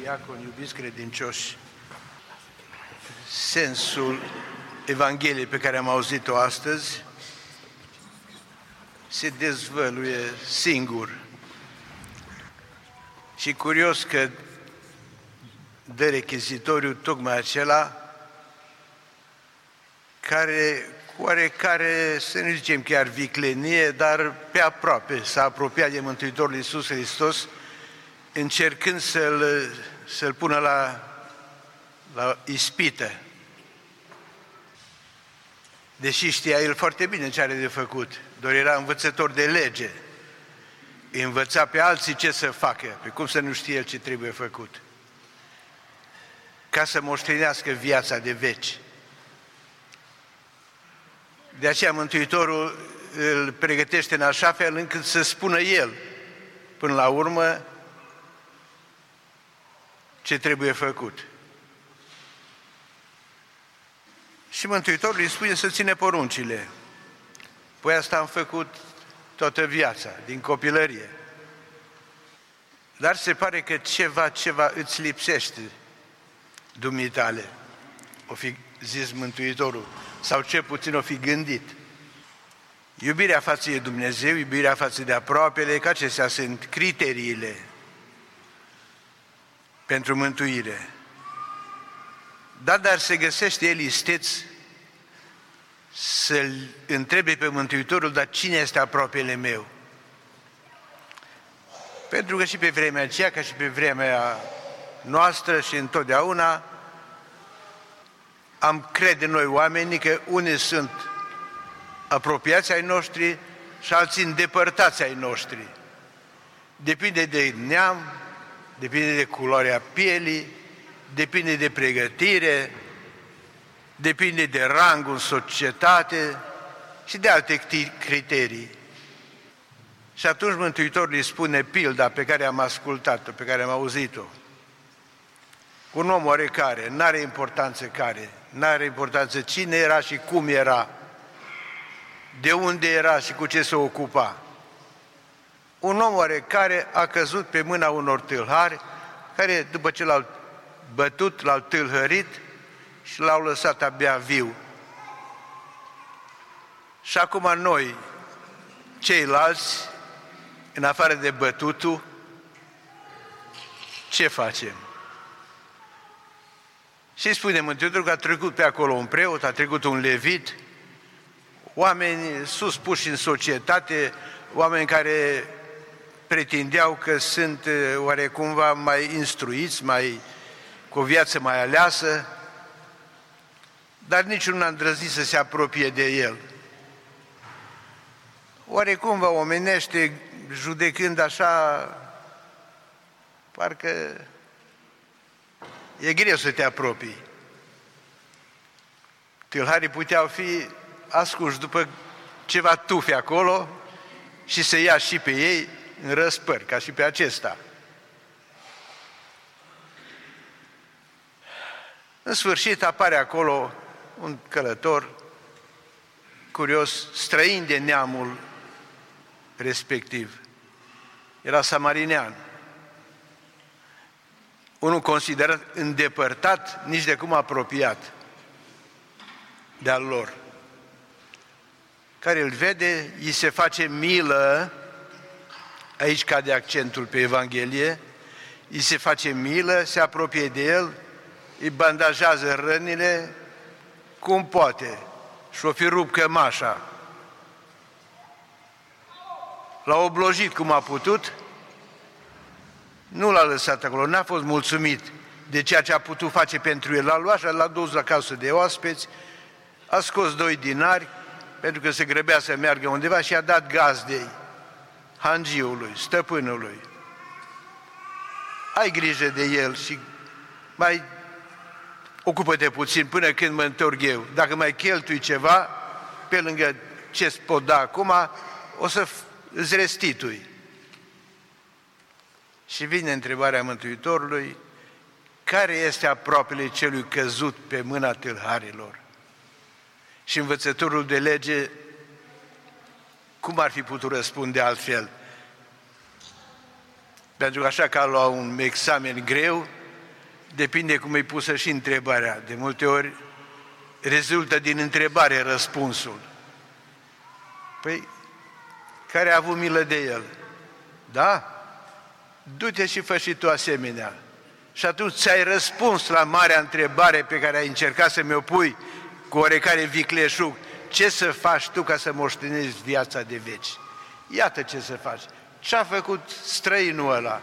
diaconi, iubiți credincioși, sensul Evangheliei pe care am auzit-o astăzi se dezvăluie singur. Și curios că dă rechizitoriu tocmai acela care cu oarecare, să nu zicem chiar viclenie, dar pe aproape s-a apropiat de Mântuitorul Iisus Hristos, încercând să-l pună la ispită. Deși știa el foarte bine ce are de făcut, doar era învățător de lege, îi învăța pe alții ce să facă, pe cum să nu știe el ce trebuie făcut, ca să moștenească viața de veci. De aceea Mântuitorul îl pregătește în așa fel încât să spună el, până la urmă, ce trebuie făcut. Și Mântuitorul îi spune să ține poruncile. Păi asta am făcut toată viața, din copilărie. Dar se pare că ceva îți lipsește, dumitale, o fi zis Mântuitorul, sau cel puțin o fi gândit. Iubirea față de Dumnezeu, iubirea față de aproapele, că acestea sunt criteriile pentru mântuire. Dar se găsește el isteț să-l întrebe pe Mântuitorul, dar cine este aproapele meu? Pentru că și pe vremea aceea, ca și pe vremea noastră și întotdeauna, am crede noi oamenii că unii sunt apropiați ai noștri și alții îndepărtați ai noștri. Depinde de neam, depinde de culoarea pielii, depinde de pregătire, depinde de rangul în societate și de alte criterii. Și atunci Mântuitorul îi spune pilda pe care am ascultat-o, pe care am auzit-o. Un om oarecare, n-are importanță care, n-are importanță cine era și cum era, de unde era și cu ce se ocupa. Un om oarecare a căzut pe mâna unor tâlhari, care după ce l-au bătut, l-au tâlhărit și l-au lăsat abia viu. Și acum noi, ceilalți, în afară de bătutul, ce facem? Și spune Mântuitorul că a trecut pe acolo un preot, a trecut un levit, oameni suspuși în societate, oameni care pretindeau că sunt oarecumva mai instruiți, cu o viață mai aleasă, dar niciunul n-a îndrăznit să se apropie de el. Oarecumva omenește, judecând așa, parcă e greu să te apropii. Tâlharii puteau fi ascunși după ceva tufe acolo și să ia și pe ei în răspăr, ca și pe acesta. În sfârșit apare acolo un călător curios, străin de neamul respectiv. Era samarinean. Unul considerat îndepărtat, nici de cum apropiat de-al lor. Care îl vede, îi se face milă, aici cade accentul pe Evanghelie, îi se face milă, se apropie de el, îi bandajează rănile cum poate și o fi rupt cămașa. L-a oblojit cum a putut, nu l-a lăsat acolo, n-a fost mulțumit de ceea ce a putut face pentru el. L-a luat și l-a dus la casă de oaspeți, a scos 2 dinari, pentru că se grăbea să meargă undeva și a dat gazdei, hangiului, stăpânului. Ai grijă de el și mai ocupă-te puțin până când mă întorc eu. Dacă mai cheltui ceva, pe lângă ce-ți pot da acum, o să îți restitui. Și vine întrebarea Mântuitorului, care este aproapele celui căzut pe mâna tâlharilor? Și învățătorul de lege, cum ar fi putut răspunde altfel? Pentru că așa că a luat un examen greu, depinde cum e pusă și întrebarea. De multe ori rezultă din întrebare răspunsul. Păi, care a avut milă de el? Da? Du-te și fă și tu asemenea. Și atunci ți-ai răspuns la marea întrebare pe care ai încercat să mi-o pui cu oarecare vicleșug. Ce să faci tu ca să moștenești viața de veci? Iată ce să faci. Ce-a făcut străinul ăla?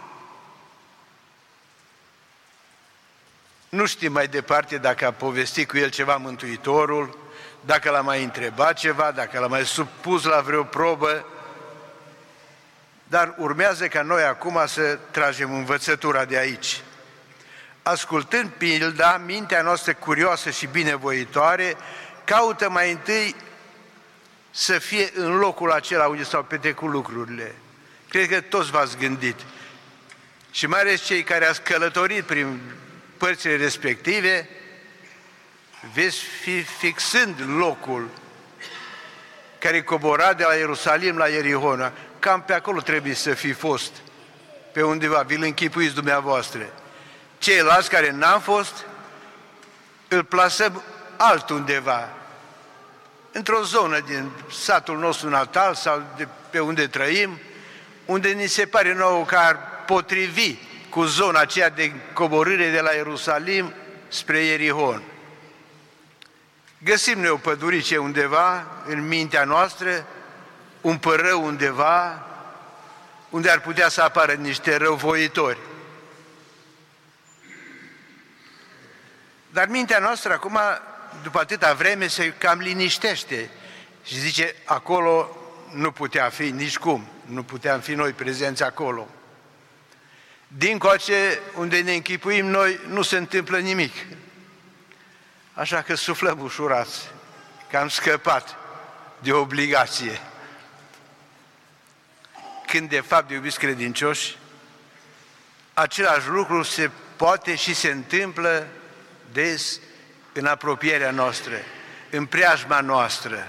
Nu știm mai departe dacă a povestit cu el ceva Mântuitorul, dacă l-a mai întrebat ceva, dacă l-a mai supus la vreo probă, dar urmează ca noi acum să tragem învățătura de aici. Ascultând pilda, mintea noastră curioasă și binevoitoare caută mai întâi să fie în locul acela unde s-au petrecut lucrurile. Cred că toți v-ați gândit. Și mai ales cei care ați călătorit prin părțile respective, veți fi fixând locul care cobora de la Ierusalim la Ierihon. Cam pe acolo trebuie să fi fost, pe undeva, vi-l închipuiți dumneavoastră. Ceilalți care n-am fost, îl plasăm altundeva, într-o zonă din satul nostru natal sau de pe unde trăim, unde ni se pare nouă că ar potrivi cu zona aceea de coborâre de la Ierusalim spre Ierihon. Găsim noi o pădurice undeva în mintea noastră, un părău undeva, unde ar putea să apară niște răuvoitori. Dar mintea noastră acum, după atâta vreme, se cam liniștește și zice, acolo nu putea fi nicicum, nu puteam fi noi prezenți acolo. Dincoace, unde ne închipuim noi, nu se întâmplă nimic. Așa că suflăm ușurați, că am scăpat de obligație. Când de fapt, iubiți credincioși, același lucru se poate și se întâmplă des în apropierea noastră, în preajma noastră.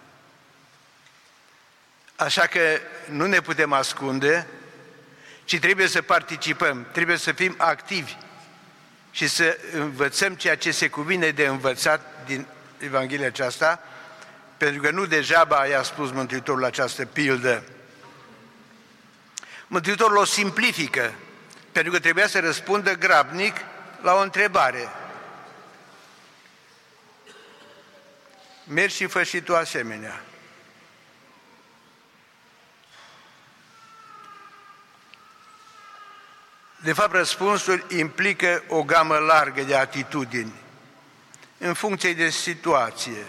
Așa că nu ne putem ascunde, ci trebuie să participăm, trebuie să fim activi și să învățăm ceea ce se cuvine de învățat din Evanghelia aceasta, pentru că nu degeaba i-a spus Mântuitorul această pildă. Mântuitorul o simplifică, pentru că trebuia să răspundă grabnic la o întrebare. Mergi și fă și tu asemenea. De fapt, răspunsul implică o gamă largă de atitudini, în funcție de situație.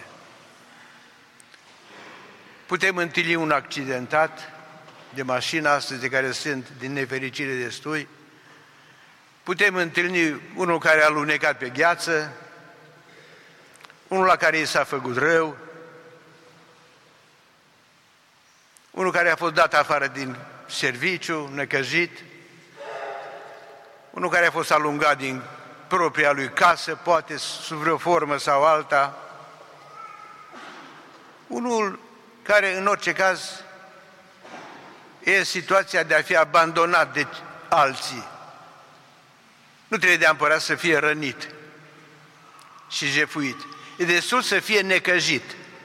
Putem întâlni un accidentat de mașină astăzi, de care sunt din nefericire destui, putem întâlni unul care a alunecat pe gheață, unul la care i s-a făcut rău, unul care a fost dat afară din serviciu, necăjit, unul care a fost alungat din propria lui casă, poate sub vreo formă sau alta, unul care în orice caz e în situația de a fi abandonat de alții. Nu trebuie neapărat să fie rănit și jefuit. E destul să fie necăjit.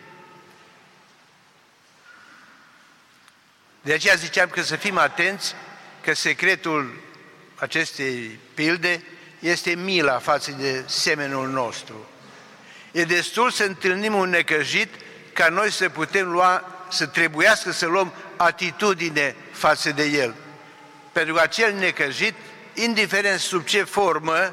De aceea ziceam că să fim atenți, că secretul acestei pilde este mila față de semenul nostru. E destul să întâlnim un necăjit ca noi să putem să trebuiască să luăm atitudine față de el. Pentru că acel necăjit, indiferent sub ce formă,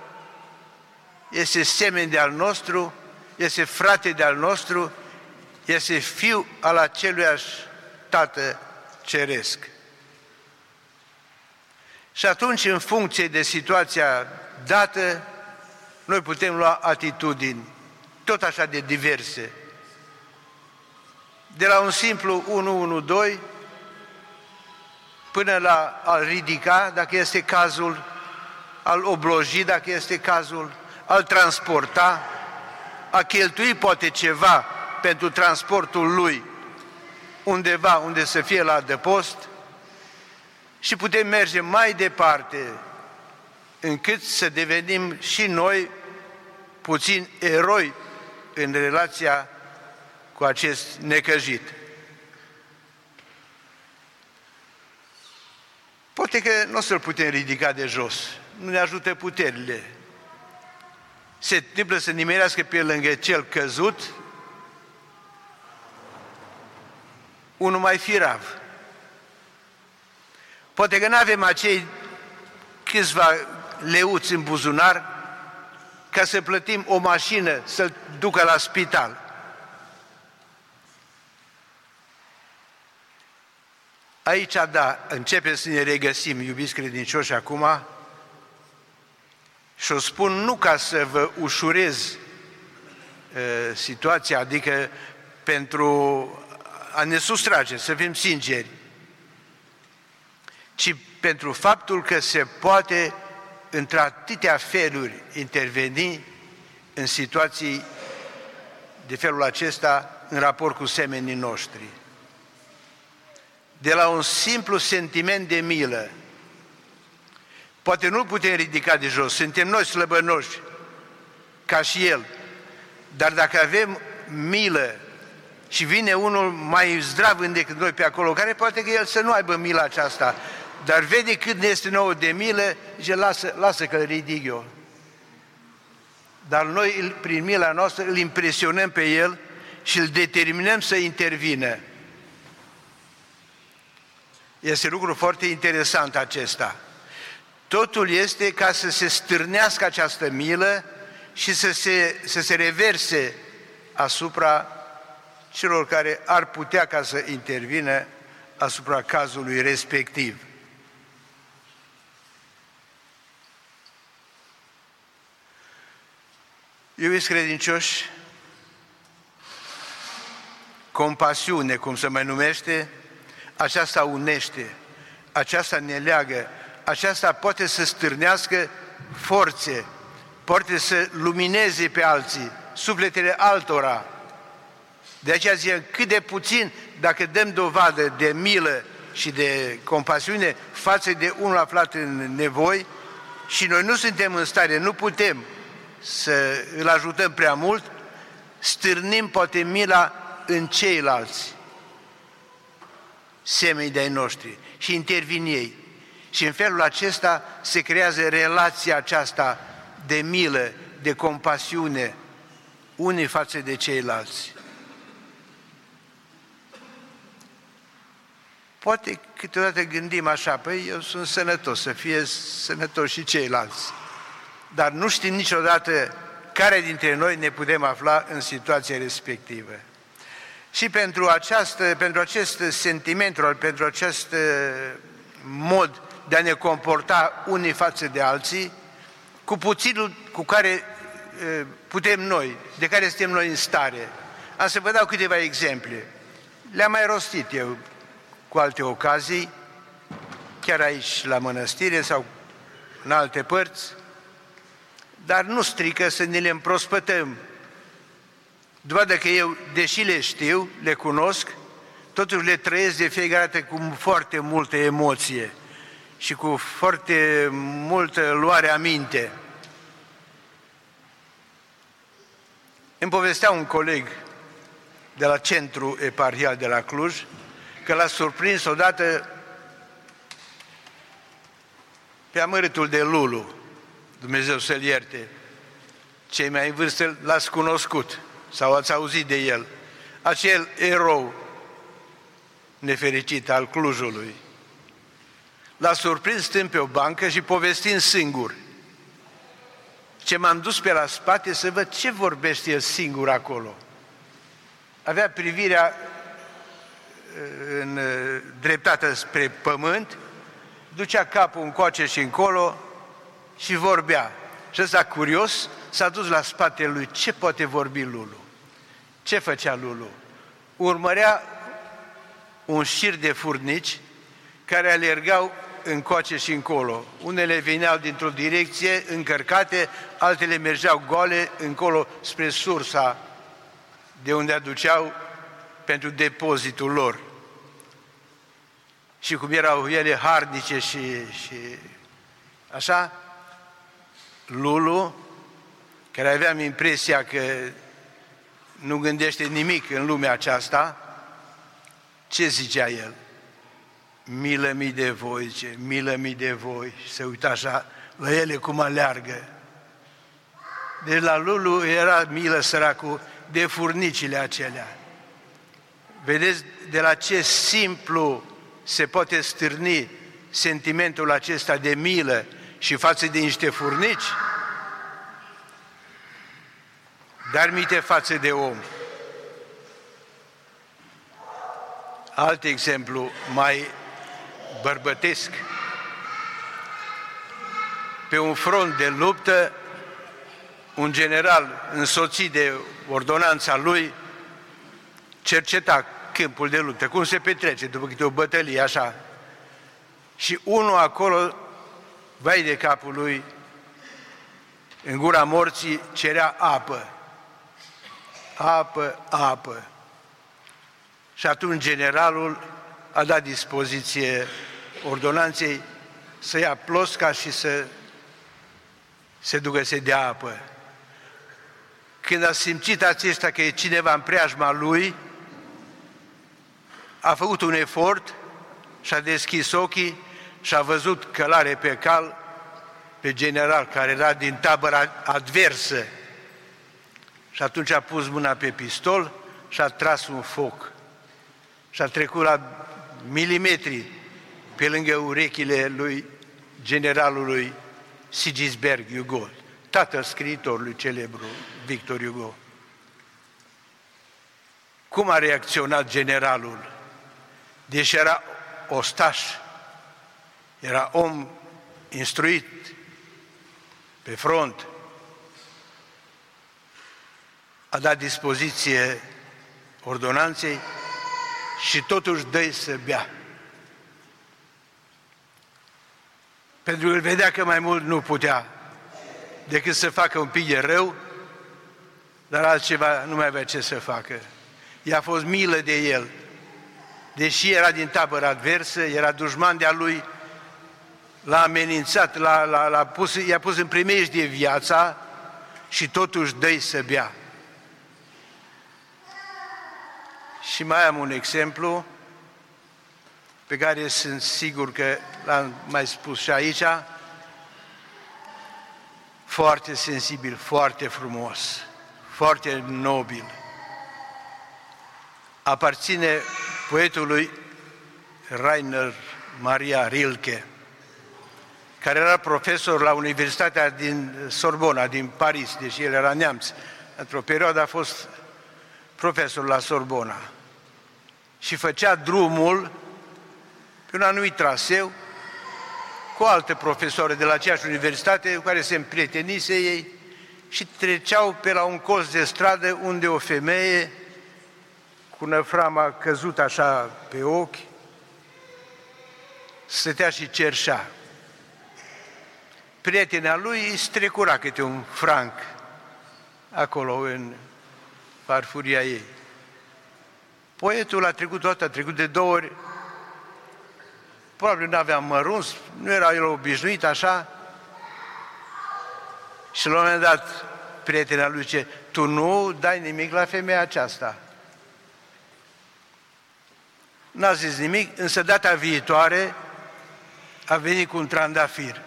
este semen de-al nostru, este frate de-al nostru, este fiu al aceluiași Tată Ceresc. Și atunci, în funcție de situația dată, noi putem lua atitudini tot așa de diverse. De la un simplu 112 până la a ridica, dacă este cazul, al obloji, dacă este cazul, al transporta, a cheltui poate ceva pentru transportul lui undeva unde să fie la adăpost și putem merge mai departe încât să devenim și noi puțin eroi în relația cu acest necăjit. Poate că nu o să-l putem ridica de jos, nu ne ajută puterile. Se întâmplă să nimerească pe lângă cel căzut unul mai firav. Poate că nu avem acei câțiva leuți în buzunar ca să plătim o mașină să-l ducă la spital. Aici, da, începem să ne regăsim, iubiți credincioși, acum, și o spun nu ca să vă ușurez situația, adică pentru a ne sustrage, să fim sinceri, ci pentru faptul că se poate într-atâtea feluri interveni în situații de felul acesta în raport cu semenii noștri. De la un simplu sentiment de milă, poate nu-l putem ridica de jos, suntem noi slăbănoși, ca și el, dar dacă avem milă și vine unul mai zdravând decât noi pe acolo, care poate că el să nu aibă mila aceasta, dar vede cât ne este nouă de milă, zice, lasă că îl ridic eu. Dar noi, prin mila noastră, îl impresionăm pe el și îl determinăm să intervină. Este lucru foarte interesant acesta. Totul este ca să se stârnească această milă și să se reverse asupra celor care ar putea ca să intervină asupra cazului respectiv. Iubiți credincioși, compasiune, cum se mai numește, aceasta unește, aceasta ne leagă, aceasta poate să stârnească forțe, poate să lumineze pe alții, sufletele altora. De aceea zicem, cât de puțin, dacă dăm dovadă de milă și de compasiune față de unul aflat în nevoi și noi nu suntem în stare, nu putem să îl ajutăm prea mult, stârnim poate mila în ceilalți semeni de-ai noștri și intervin ei. Și în felul acesta se creează relația aceasta de milă, de compasiune, unii față de ceilalți. Poate câteodată gândim așa, păi eu sunt sănătos, să fie sănătoși și ceilalți. Dar nu știm niciodată care dintre noi ne putem afla în situația respectivă. Și pentru acest sentiment, pentru acest mod de a ne comporta unii față de alții, cu puținul cu care putem noi, de care suntem noi în stare. Am să vă dau câteva exemple. Le-am mai rostit eu cu alte ocazii, chiar aici la mănăstire sau în alte părți, dar nu strică să ne le împrospătăm. Dovadă că eu, deși le știu, le cunosc, totuși le trăiesc de fiecare dată cu foarte multă emoție și cu foarte multă luare aminte. Îmi povestea un coleg de la centru eparhial de la Cluj că l-a surprins odată pe amărâtul de Lulu, Dumnezeu să-l ierte. Cei mai în vârstă l-ați cunoscut sau ați auzit de el. Acel erou nefericit al Clujului. L-a surprins stând pe o bancă și povestind singur. Ce m-am dus pe la spate să văd ce vorbește el singur acolo. Avea privirea dreptată spre pământ, ducea capul încoace și încolo și vorbea. Și ăsta curios s-a dus la spatele lui. Ce poate vorbi Lulu? Ce făcea Lulu? Urmărea un șir de furnici care alergau încoace și încolo. Unele veneau dintr-o direcție încărcate, altele mergeau goale încolo spre sursa de unde aduceau pentru depozitul lor. Și cum erau ele harnice și așa, Lulu, care aveam impresia că nu gândește nimic în lumea aceasta, ce zicea el? Milă-mi de voi, zice, milă-mi de voi. Și se uita așa la ele cum aleargă. Deci la Lulu era milă, săracul, de furnicile acelea. Vedeți de la ce simplu se poate stârni sentimentul acesta de milă și față de niște furnici? Dar minte față de om. Alt exemplu mai bărbătesc. Pe un front de luptă, un general însoțit de ordonanța lui cerceta câmpul de luptă, cum se petrece după câte o bătălie, așa. Și unul acolo, vai de capul lui, în gura morții, cerea apă. Apă, apă. Și atunci generalul a dat dispoziție ordonanței să ia plosca și să se ducă să dea apă. Când a simțit acesta că e cineva în preajma lui, a făcut un efort și-a deschis ochii și a văzut călare pe cal pe general care era din tabăra adversă. Și atunci a pus mâna pe pistol și a tras un foc. Și a trecut la milimetri pe lângă urechile lui generalului Sigisbert Hugo, tatăl scriitorului celebru Victor Hugo. Cum a reacționat generalul? Deși era ostaș, era om instruit pe front, a dat dispoziție ordonanței și totuși dă-i să bea. Pentru că îl vedea că mai mult nu putea decât să facă un pic de rău, dar altceva nu mai avea ce să facă. I-a fost milă de el. Deși era din tabăra adversă, era dușman de-a lui, l-a amenințat, i-a pus în primejdie viața și totuși dă-i să bea. Și mai am un exemplu pe care sunt sigur că l-am mai spus și aici, foarte sensibil, foarte frumos, foarte nobil. Aparține poetului Rainer Maria Rilke, care era profesor la Universitatea din Sorbona, din Paris, deși el era neamț. Într-o perioadă a fost profesor la Sorbona și făcea drumul pe un anumit traseu cu alte profesori de la aceeași universitate cu care se împrietenise ei și treceau pe la un colț de stradă unde o femeie cu năframa căzut așa pe ochi stătea și cerșea. Prietena lui îi strecura câte un franc acolo în farfuria ei. Poetul a trecut toată, a trecut de 2 ori, probabil nu avea măruns, nu era el obișnuit așa, și la un moment dat prietena lui zice, tu nu dai nimic la femeia aceasta. N-a zis nimic, însă data viitoare a venit cu un trandafir.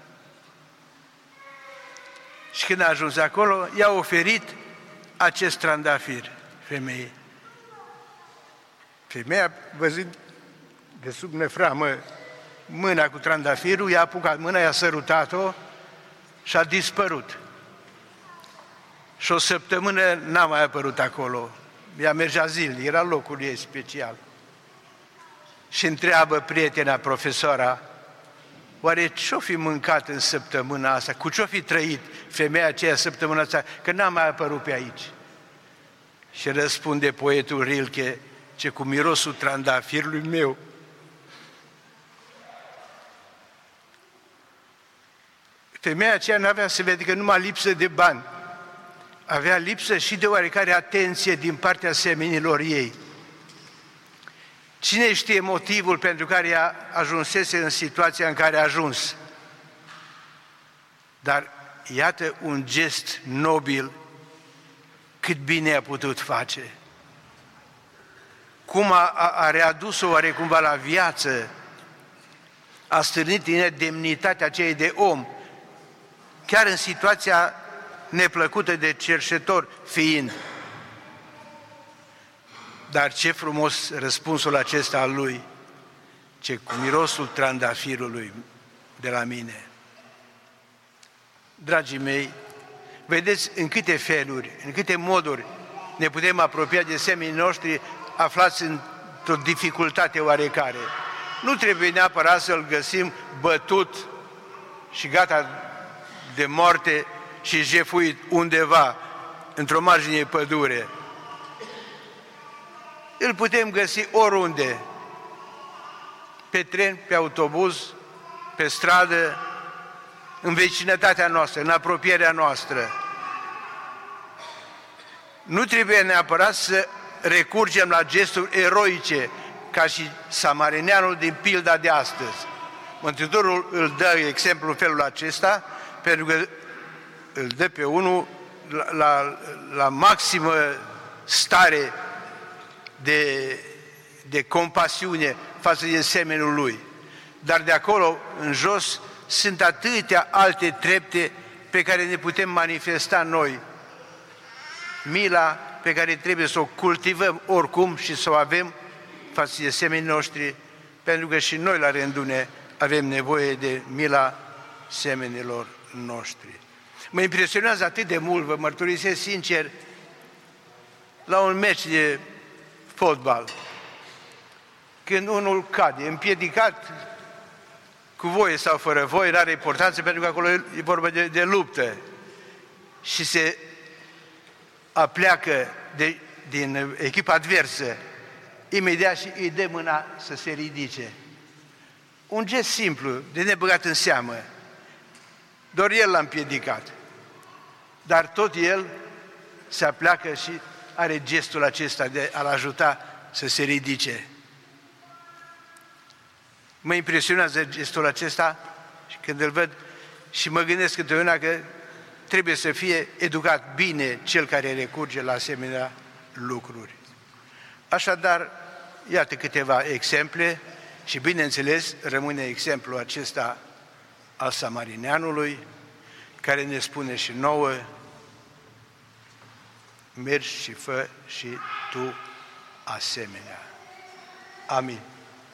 Și când a ajuns acolo, i-a oferit acest trandafir femeii. Femeia, văzând de sub neframă mâna cu trandafirul, i-a apucat mâna, i-a sărutat-o și a dispărut. Și o săptămână n-a mai apărut acolo. Ea mergea zilnic, era locul ei special. Și întreabă prietena, profesoara, oare ce-o fi mâncat în săptămâna asta? Cu ce-o fi trăit femeia aceea săptămâna asta? Că n-a mai apărut pe aici. Și răspunde poetul Rilke, ce cu mirosul trandafirului meu. Femeia aceea nu avea să vede că numai lipsă de bani. Avea lipsă și de oarecare atenție din partea semenilor ei. Cine știe motivul pentru care ea ajunsese în situația în care a ajuns? Dar iată un gest nobil, cât bine a putut face. Cum a readus-o oarecumva la viață, a stârnit în ea demnitatea aceea de om, chiar în situația neplăcută de cerșetor fiind. Dar ce frumos răspunsul acesta al lui, ce cu mirosul trandafirului de la mine. Dragii mei, vedeți în câte feluri, în câte moduri ne putem apropia de semenii noștri aflați într-o dificultate oarecare. Nu trebuie neapărat să-l găsim bătut și gata de moarte și jefuit undeva, într-o margine de pădure. Îl putem găsi oriunde, pe tren, pe autobuz, pe stradă, în vecinătatea noastră, în apropierea noastră. Nu trebuie neapărat să recurgem la gesturi eroice, ca și samarineanul din pilda de astăzi. Mântuitorul îl dă exemplu în felul acesta, pentru că îl dă pe unul la maximă stare de compasiune față de semenul lui. Dar de acolo în jos sunt atâtea alte trepte pe care ne putem manifesta noi. Mila pe care trebuie să o cultivăm oricum și să o avem față de semenii noștri, pentru că și noi la rândul ne avem nevoie de mila semenilor noștri. Mă impresionează atât de mult, vă mărturisesc sincer, la un meci de fotbal, când unul cade, împiedicat, cu voie sau fără voie, nu are importanță, pentru că acolo e vorba de luptă, și se apleacă din echipa adversă, imediat și îi dă mâna să se ridice. Un gest simplu, de nebăgat în seamă, doar el l-a împiedicat, dar tot el se apleacă și are gestul acesta de a-l ajuta să se ridice. Mă impresionează gestul acesta și când îl văd și mă gândesc întotdeauna că trebuie să fie educat bine cel care recurge la asemenea lucruri. Așadar, iată câteva exemple și, bineînțeles, rămâne exemplul acesta al samarineanului, care ne spune și nouă: mergi și fă și tu asemenea. Amin.